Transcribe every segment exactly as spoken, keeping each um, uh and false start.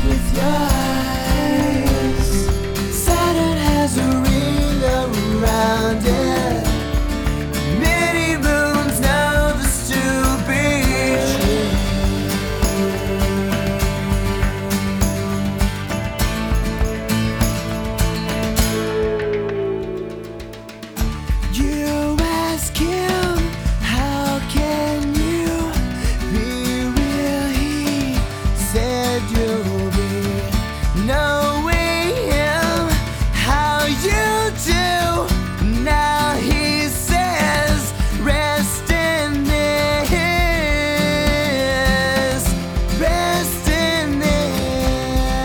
with your eyes. Saturn has a ring around it. Many moons know this to be true. You ask him, how can you be real? He said you'll be knowing him how you do. Now he says, rest in this, rest in this.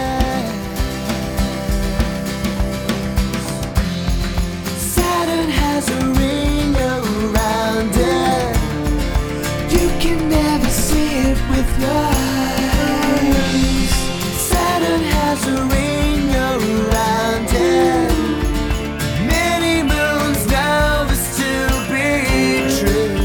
Saturn has a ring around it. You can never see it with your eyes. Saturn has a ring around it. Many moons know this to be true.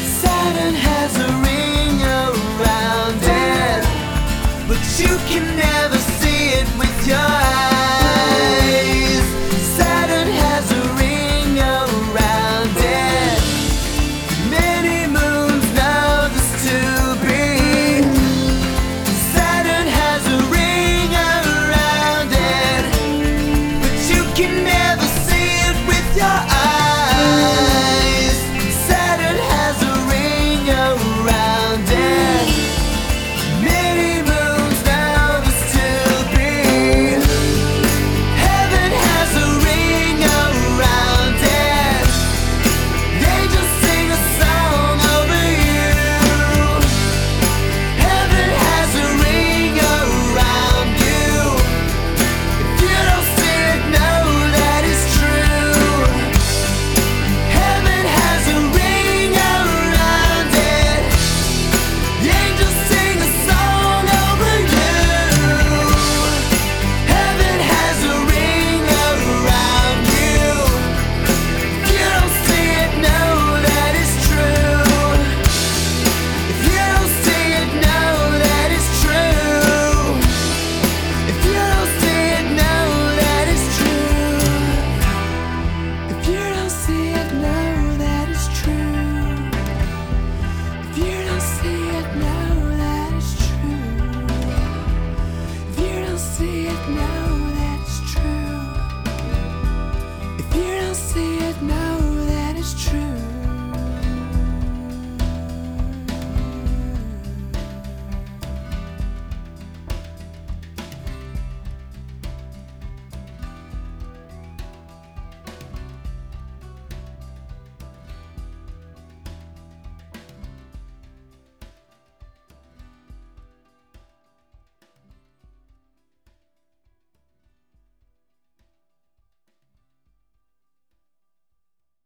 Saturn has a ring around it, but you can never